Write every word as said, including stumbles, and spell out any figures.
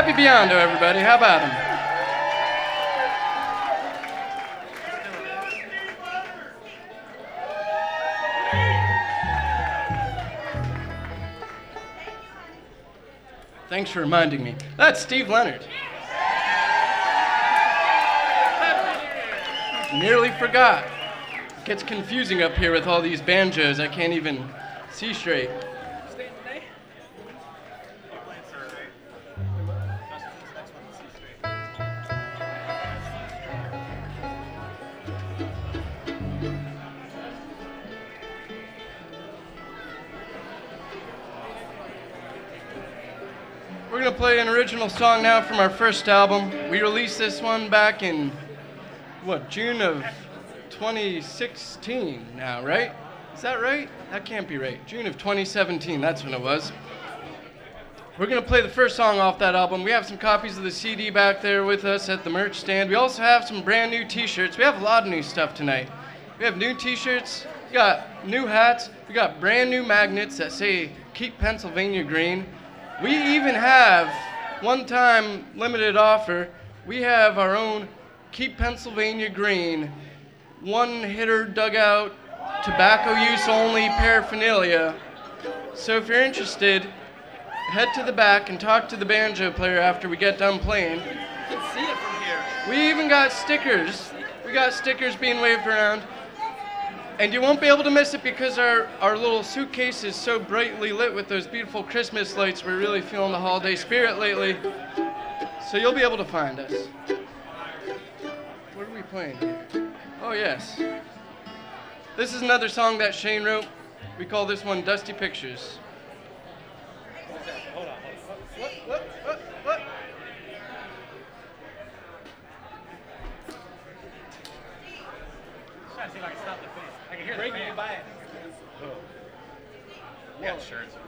Happy Beyond, everybody. How about him? Thanks for reminding me. That's Steve Leonard. Nearly forgot. It gets confusing up here with all these banjos. I can't even see straight. We're going to play an original song now from our first album. We released this one back in, what, June of twenty sixteen now, right? Is that right? That can't be right. June of twenty seventeen, that's when it was. We're going to play the first song off that album. We have some copies of the C D back there with us at the merch stand. We also have some brand new t-shirts. We have a lot of new stuff tonight. We have new t-shirts, we got new hats, we got brand new magnets that say, "Keep Pennsylvania Green." We even have, one-time limited offer, we have our own Keep Pennsylvania Green, one-hitter dugout, tobacco use only paraphernalia. So if you're interested, head to the back and talk to the banjo player after we get done playing. You can see it from here. We even got stickers. We got stickers being waved around. And you won't be able to miss it because our, our little suitcase is so brightly lit with those beautiful Christmas lights. We're really feeling the holiday spirit lately. So you'll be able to find us. What are we playing here? Oh, yes. This is another song that Shane wrote. We call this one Dusty Pictures. Hold on, hold on. What, what, what, what? I'm trying to see if I can stop the face. I can hear the fan. You buy it. Yeah, shirts.